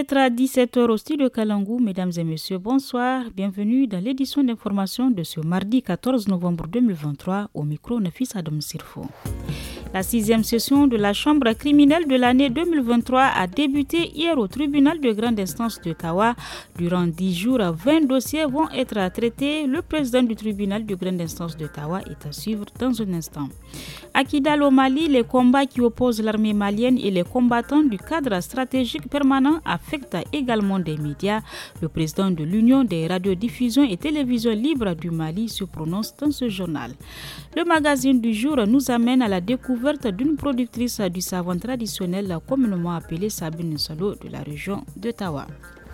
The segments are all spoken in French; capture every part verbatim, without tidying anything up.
d'être à dix-sept heures au studio Kalangou. Mesdames et messieurs, bonsoir. Bienvenue dans l'édition d'information de ce mardi quatorze novembre deux mille vingt-trois. Au micro, Nafis Adam Sirfo. La sixième session de la chambre criminelle de l'année deux mille vingt-trois a débuté hier au tribunal de grande instance de Tawa. Durant dix jours, vingt dossiers vont être traités. Le président du tribunal de grande instance de Tawa est à suivre dans un instant. À Kidal au Mali, les combats qui opposent l'armée malienne et les combattants du cadre stratégique permanent affectent également des médias. Le président de l'Union des radiodiffusions et télévisions libres du Mali se prononce dans ce journal. Le magazine du jour nous amène à la découverte d'une productrice du savon traditionnel communément appelée Sabine Salo de la région de Tawa.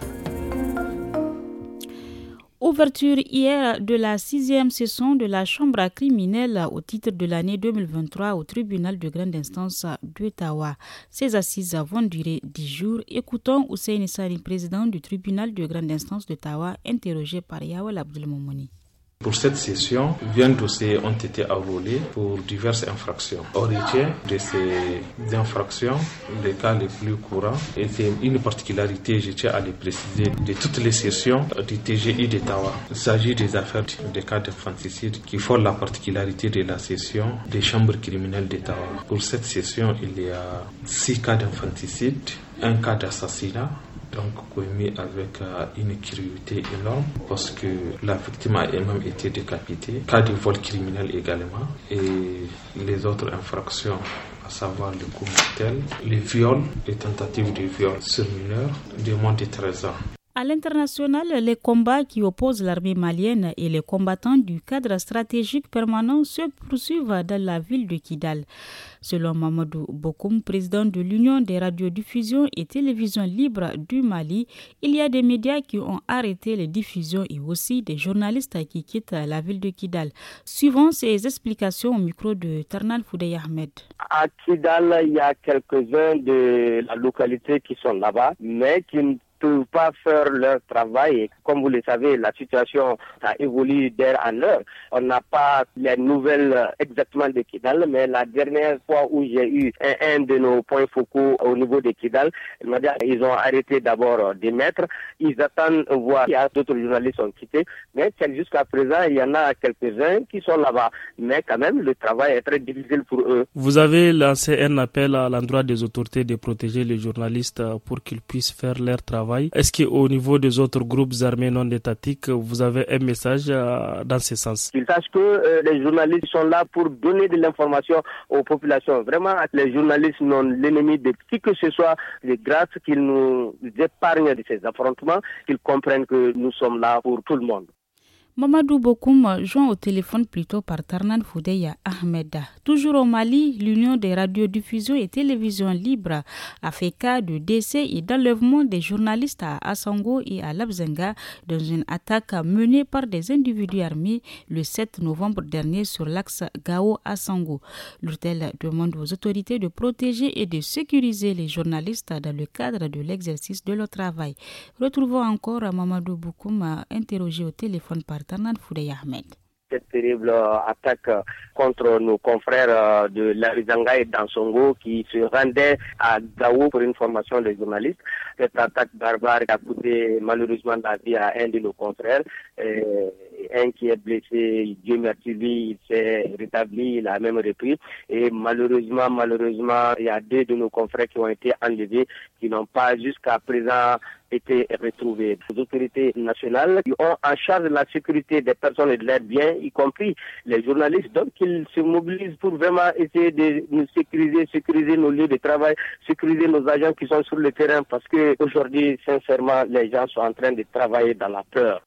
Ouverture hier de la sixième session de la chambre criminelle au titre de l'année deux mille vingt-trois au tribunal de grande instance d'Ottawa. Ces assises vont durer dix jours. Écoutons Hussein Sari, président du tribunal de grande instance d'Ottawa, interrogé par Yawel Abdelmoumouni. Pour cette session, vingt dossiers ont été enrôlés pour diverses infractions. Au retient de ces infractions, les cas les plus courants, et c'est une particularité, je tiens à le préciser, de toutes les sessions du T G I d'Ottawa. Il s'agit des affaires des cas d'infanticide qui font la particularité de la session des chambres criminelles d'Ottawa. Pour cette session, il y a six cas d'infanticide, un cas d'assassinat, donc commis avec euh, une cruauté énorme parce que la victime a elle-même été décapitée, cas de vol criminel également, et les autres infractions, à savoir le coup mortel, les viols, les tentatives de viol sur mineurs de moins de treize ans. À l'international, les combats qui opposent l'armée malienne et les combattants du cadre stratégique permanent se poursuivent dans la ville de Kidal. Selon Mamadou Bokoum, président de l'Union des radiodiffusions et télévisions libres du Mali, il y a des médias qui ont arrêté les diffusions et aussi des journalistes qui quittent la ville de Kidal. Suivons ces explications au micro de Tarnan Foudey Ahmed. À Kidal, il y a quelques-uns de la localité qui sont là-bas, mais qui ne peuvent pas faire leur travail. Comme vous le savez, la situation a évolué d'heure en heure. On n'a pas les nouvelles exactement de Kidal, mais la dernière fois où j'ai eu un, un de nos points focaux au niveau de Kidal, ils ont arrêté d'abord d'émettre. Ils attendent voir s'il y a d'autres journalistes qui ont quitté, mais jusqu'à présent, il y en a quelques-uns qui sont là-bas. Mais quand même, le travail est très difficile pour eux. Vous avez lancé un appel à l'endroit des autorités de protéger les journalistes pour qu'ils puissent faire leur travail. Est-ce qu'au niveau des autres groupes armés non étatiques, vous avez un message dans ce sens? Ils sachent que euh, les journalistes sont là pour donner de l'information aux populations. Vraiment, les journalistes n'ont l'ennemi de qui que ce soit. C'est grâce qu'ils nous épargnent de ces affrontements, qu'ils comprennent que nous sommes là pour tout le monde. Mamadou Bokoum, joint au téléphone plutôt par Tarnan Foudeya Ahmed. Toujours au Mali, l'Union des radiodiffusions et télévisions libres a fait cas de décès et d'enlèvement des journalistes à Assango et à Labzenga dans une attaque menée par des individus armés le sept novembre dernier sur l'axe Gao-Assango. L'Urtel demande aux autorités de protéger et de sécuriser les journalistes dans le cadre de l'exercice de leur travail. Retrouvons encore Mamadou Bokoum interrogé au téléphone par Tarnan Foudey Ahmed. Cette terrible attaque contre nos confrères de Larizanga et d'Ansongo qui se rendaient à Gao pour une formation de journalistes. Cette attaque barbare a coûté malheureusement la vie à un de nos confrères. Et un qui est blessé, Dieu merci, il s'est rétabli, il a même repris. Et malheureusement, malheureusement, il y a deux de nos confrères qui ont été enlevés, qui n'ont pas jusqu'à présent été retrouvés. Les autorités nationales qui ont en charge la sécurité des personnes et de leurs biens, y compris les journalistes, donc ils se mobilisent pour vraiment essayer de nous sécuriser, sécuriser nos lieux de travail, sécuriser nos agents qui sont sur le terrain, parce que aujourd'hui, sincèrement, les gens sont en train de travailler dans la peur.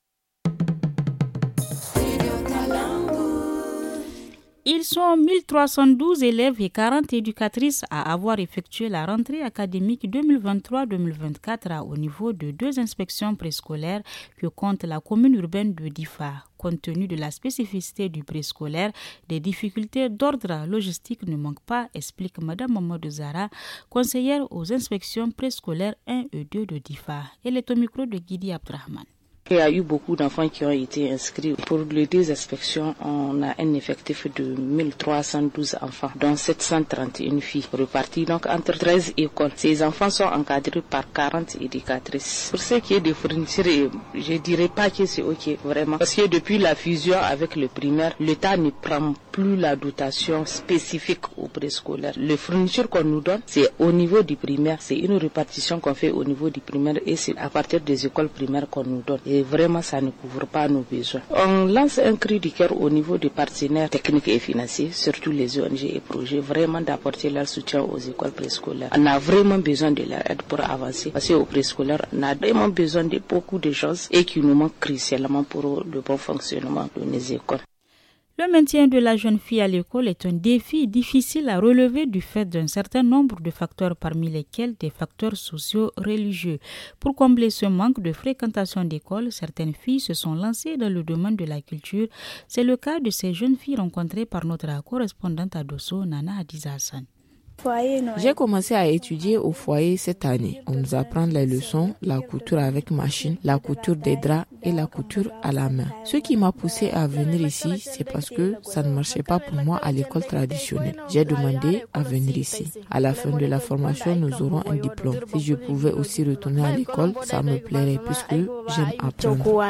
Ils sont mille trois cent douze élèves et quarante éducatrices à avoir effectué la rentrée académique deux mille vingt-trois deux mille vingt-quatre au niveau de deux inspections préscolaires que compte la commune urbaine de Difa. Compte tenu de la spécificité du préscolaire, des difficultés d'ordre logistique ne manquent pas, explique Mme Mamadou Zara, conseillère aux inspections préscolaires un et deux de Difa. Elle est au micro de Guidi Abdrahman. Il y a eu beaucoup d'enfants qui ont été inscrits. Pour les deux inspections, on a un effectif de mille trois cent douze enfants, dont sept cent trente et un filles, reparties donc entre treize écoles. Ces enfants sont encadrés par quarante éducatrices. Pour ce qui est des fournitures, je dirais pas que c'est ok, vraiment. Parce que depuis la fusion avec le primaire, l'État ne prend plus la dotation spécifique aux préscolaires. Les fournitures qu'on nous donne, c'est au niveau du primaire. C'est une répartition qu'on fait au niveau du primaire et c'est à partir des écoles primaires qu'on nous donne. Et vraiment, ça ne couvre pas nos besoins. On lance un cri du cœur au niveau des partenaires techniques et financiers, surtout les O N G et projets, vraiment d'apporter leur soutien aux écoles préscolaires. On a vraiment besoin de leur aide pour avancer. Parce qu'au préscolaire, on a vraiment besoin de beaucoup de choses et qui nous manquent crucialement pour le bon fonctionnement de nos écoles. Le maintien de la jeune fille à l'école est un défi difficile à relever du fait d'un certain nombre de facteurs, parmi lesquels des facteurs sociaux religieux. Pour combler ce manque de fréquentation d'école, certaines filles se sont lancées dans le domaine de la culture. C'est le cas de ces jeunes filles rencontrées par notre correspondante à Dosso, Nana Hadiza Hassan. J'ai commencé à étudier au foyer cette année. On nous apprend les leçons, la couture avec machine, la couture des draps et la couture à la main. Ce qui m'a poussé à venir ici, c'est parce que ça ne marchait pas pour moi à l'école traditionnelle. J'ai demandé à venir ici. À la fin de la formation, nous aurons un diplôme. Si je pouvais aussi retourner à l'école, ça me plairait puisque j'aime apprendre.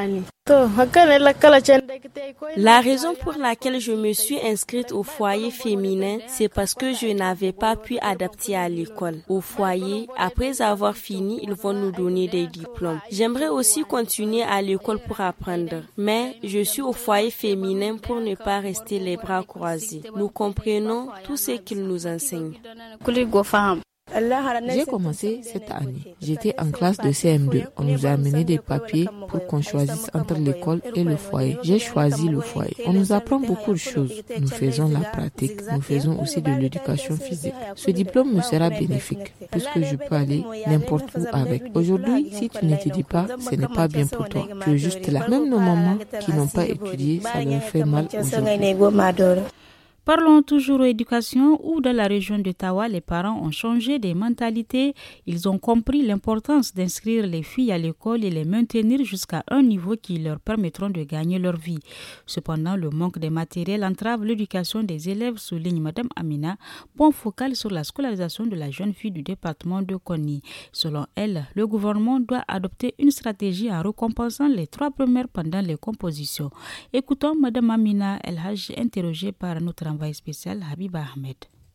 La raison pour laquelle je me suis inscrite au foyer féminin, c'est parce que je n'avais pas pu adapter à l'école. Au foyer, après avoir fini, ils vont nous donner des diplômes. J'aimerais aussi continuer à l'école pour apprendre, mais je suis au foyer féminin pour ne pas rester les bras croisés. Nous comprenons tout ce qu'ils nous enseignent. J'ai commencé cette année. J'étais en classe de C M deux. On nous a amené des papiers pour qu'on choisisse entre l'école et le foyer. J'ai choisi le foyer. On nous apprend beaucoup de choses. Nous faisons la pratique. Nous faisons aussi de l'éducation physique. Ce diplôme me sera bénéfique puisque je peux aller n'importe où avec. Aujourd'hui, si tu n'étudies pas, ce n'est pas bien pour toi. Tu es juste là. Même nos mamans qui n'ont pas étudié, ça leur fait mal aujourd'hui. Parlons toujours éducation, où dans la région de Tawa, les parents ont changé des mentalités. Ils ont compris l'importance d'inscrire les filles à l'école et les maintenir jusqu'à un niveau qui leur permettront de gagner leur vie. Cependant, le manque de matériel entrave l'éducation des élèves, souligne Madame Amina, point focal sur la scolarisation de la jeune fille du département de Konni. Selon elle, le gouvernement doit adopter une stratégie en récompensant les trois premières pendant les compositions. Écoutons Madame Amina El Haj, interrogée par notre envoyé spécial Habiba Ahmed.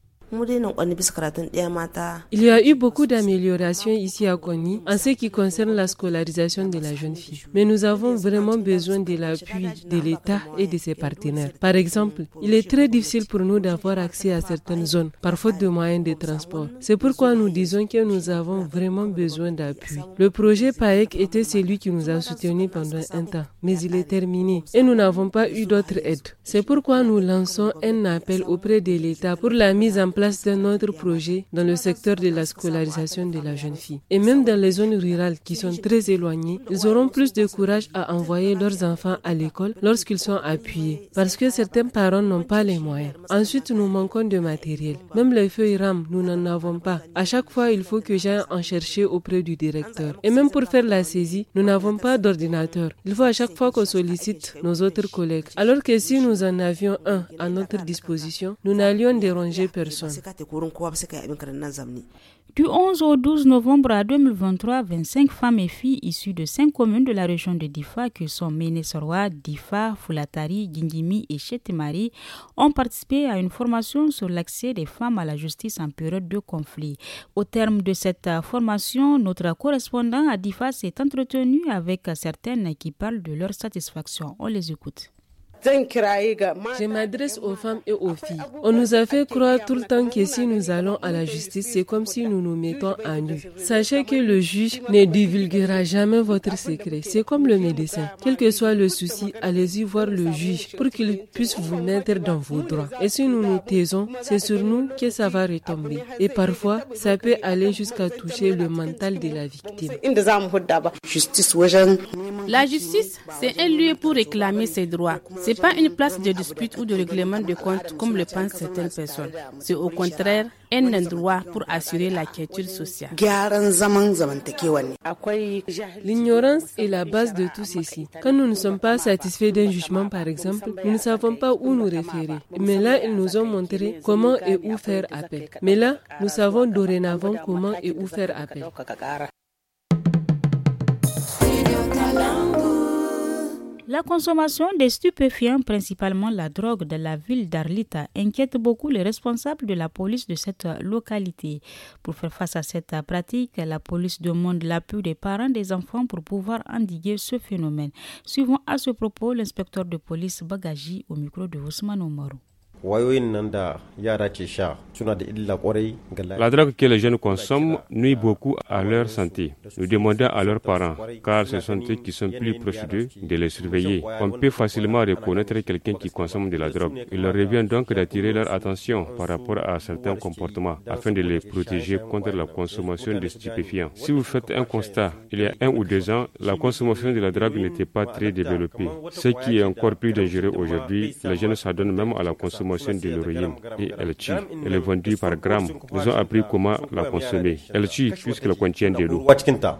Il y a eu beaucoup d'améliorations ici à Konni en ce qui concerne la scolarisation de la jeune fille. Mais nous avons vraiment besoin de l'appui de l'État et de ses partenaires. Par exemple, il est très difficile pour nous d'avoir accès à certaines zones par faute de moyens de transport. C'est pourquoi nous disons que nous avons vraiment besoin d'appui. Le projet P A E C était celui qui nous a soutenus pendant un temps, mais il est terminé et nous n'avons pas eu d'autres aides. C'est pourquoi nous lançons un appel auprès de l'État pour la mise en place d'un autre projet dans le secteur de la scolarisation de la jeune fille. Et même dans les zones rurales qui sont très éloignées, ils auront plus de courage à envoyer leurs enfants à l'école lorsqu'ils sont appuyés, parce que certains parents n'ont pas les moyens. Ensuite, nous manquons de matériel. Même les feuilles RAM, nous n'en avons pas. À chaque fois, il faut que j'aille en chercher auprès du directeur. Et même pour faire la saisie, nous n'avons pas d'ordinateur. Il faut à chaque fois qu'on sollicite nos autres collègues. Alors que si nous en avions un à notre disposition, nous n'allions déranger personne. Du onze au douze novembre deux mille vingt-trois, vingt-cinq femmes et filles issues de cinq communes de la région de Difa, que sont Méné-Soroa, Difa, Foulatari, Gingimi et Chetemari, ont participé à une formation sur l'accès des femmes à la justice en période de conflit. Au terme de cette formation, notre correspondant à Difa s'est entretenu avec certaines qui parlent de leur satisfaction. On les écoute. Je m'adresse aux femmes et aux filles. On nous a fait croire tout le temps que si nous allons à la justice, c'est comme si nous nous mettons à nu. Sachez que le juge ne divulguera jamais votre secret. C'est comme le médecin. Quel que soit le souci, allez-y voir le juge pour qu'il puisse vous mettre dans vos droits. Et si nous nous taisons, c'est sur nous que ça va retomber. Et parfois, ça peut aller jusqu'à toucher le mental de la victime. La justice, c'est un lieu pour réclamer ses droits. C'est n'est pas une place de dispute ou de règlement de compte comme le pensent certaines personnes. C'est au contraire un endroit pour assurer la quiétude sociale. L'ignorance est la base de tout ceci. Quand nous ne sommes pas satisfaits d'un jugement, par exemple, nous ne savons pas où nous référer. Mais là, ils nous ont montré comment et où faire appel. Mais là, nous savons dorénavant comment et où faire appel. La consommation des stupéfiants, principalement la drogue de la ville d'Arlita, inquiète beaucoup les responsables de la police de cette localité. Pour faire face à cette pratique, la police demande l'appui des parents des enfants pour pouvoir endiguer ce phénomène. Suivons à ce propos l'inspecteur de police Bagaji au micro de Ousmane Omarou. La drogue que les jeunes consomment nuit beaucoup à leur santé. Nous demandons à leurs parents, car ce sont eux qui sont plus proches d'eux, de les surveiller. On peut facilement reconnaître quelqu'un qui consomme de la drogue. Il leur revient donc d'attirer leur attention par rapport à certains comportements, afin de les protéger contre la consommation de stupéfiants. Si vous faites un constat, il y a un ou deux ans, la consommation de la drogue n'était pas très développée. Ce qui est encore plus dangereux aujourd'hui, les jeunes s'adonnent même à la consommation de l'héroïne et elle tue. Elle est vendue par gramme. Ils ont appris comment la consommer. Elle tue puisqu'elle contient de l'eau.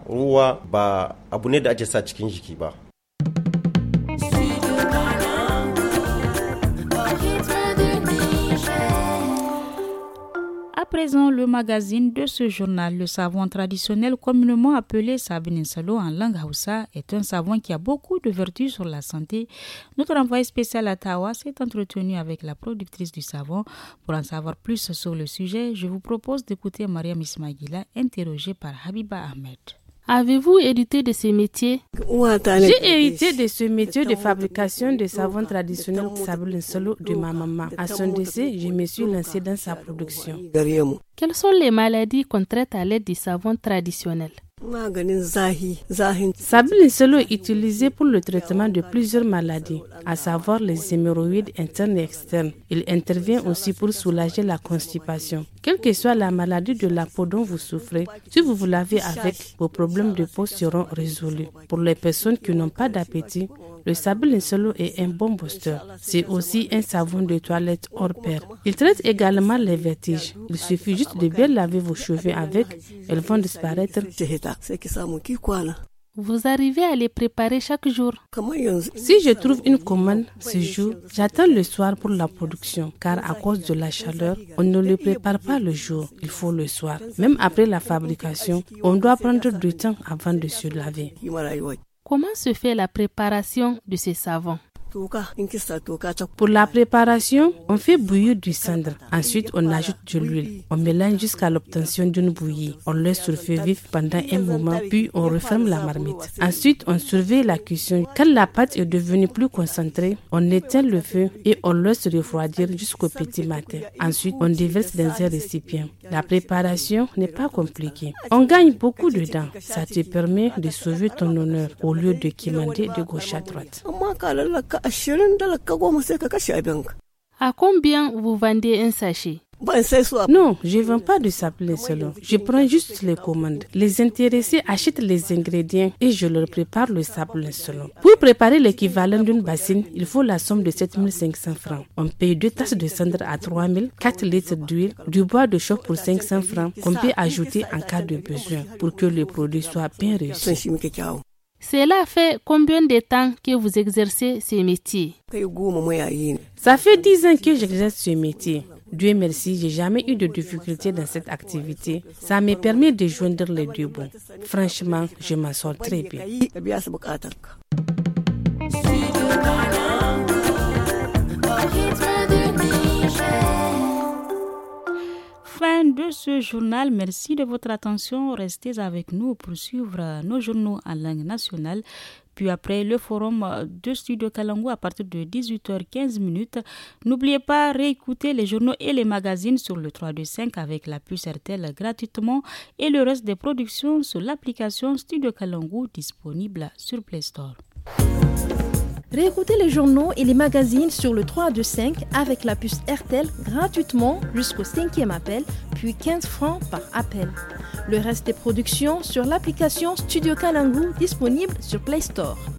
À présent, le magazine de ce journal, le savon traditionnel communément appelé Sabin Salo en langue Hausa, est un savon qui a beaucoup de vertus sur la santé. Notre envoyé spécial à Tawa s'est entretenu avec la productrice du savon. Pour en savoir plus sur le sujet, je vous propose d'écouter Mariam Ismaïla, interrogée par Habiba Ahmed. Avez-vous hérité de ce métier? J'ai hérité de ce métier de fabrication de savon traditionnel Sabin Salo de ma maman. À son décès, je me suis lancée dans sa production. Quelles sont les maladies qu'on traite à l'aide du savon traditionnel? Sabin Salo est utilisé pour le traitement de plusieurs maladies, à savoir les hémorroïdes internes et externes. Il intervient aussi pour soulager la constipation. Quelle que soit la maladie de la peau dont vous souffrez, si vous vous lavez avec, vos problèmes de peau seront résolus. Pour les personnes qui n'ont pas d'appétit, le Sabin Salo est un bon booster. C'est aussi un savon de toilette hors pair. Il traite également les vertiges. Il suffit juste de bien laver vos cheveux avec, elles vont disparaître. Vous arrivez à les préparer chaque jour? Si je trouve une commande ce jour, j'attends le soir pour la production, car à cause de la chaleur, on ne le prépare pas le jour, il faut le soir. Même après la fabrication, on doit prendre du temps avant de se laver. Comment se fait la préparation de ces savons? Pour la préparation, on fait bouillir du cendre. Ensuite, on ajoute de l'huile. On mélange jusqu'à l'obtention d'une bouillie. On laisse sur feu vif pendant un moment, puis on referme la marmite. Ensuite, on surveille la cuisson. Quand la pâte est devenue plus concentrée, on éteint le feu et on laisse refroidir jusqu'au petit matin. Ensuite, on déverse dans un récipient. La préparation n'est pas compliquée. On gagne beaucoup dedans. Ça te permet de sauver ton honneur au lieu de quémander de gauche à droite. À combien vous vendez un sachet? Non, je ne vends pas de Sabin Salo. Je prends juste les commandes. Les intéressés achètent les ingrédients et je leur prépare le Sabin Salo. Pour préparer l'équivalent d'une bassine, il faut la somme de sept mille cinq cents francs. On paye deux tasses de cendre à trois mille, quatre litres d'huile, du bois de chauffe pour cinq cents francs qu'on peut ajouter en cas de besoin pour que le produit soit bien reçu. Cela fait combien de temps que vous exercez ce métier? Ça fait dix ans que j'exerce ce métier. Dieu merci, j'ai jamais eu de difficultés dans cette activité. Ça me permet de joindre les deux bouts. Franchement, je m'en sors très bien. Fin de ce journal. Merci de votre attention. Restez avec nous pour suivre nos journaux en langue nationale. Puis après le forum de Studio Kalangu à partir de dix-huit heures quinze. N'oubliez pas de réécouter les journaux et les magazines sur le trois deux cinq avec la puce R T L gratuitement et le reste des productions sur l'application Studio Kalangu disponible sur Play Store. Réécoutez les journaux et les magazines sur le trois deux cinq avec la puce R T L gratuitement jusqu'au cinquième appel, puis quinze francs par appel. Le reste des productions sur l'application Studio Kalangu disponible sur Play Store.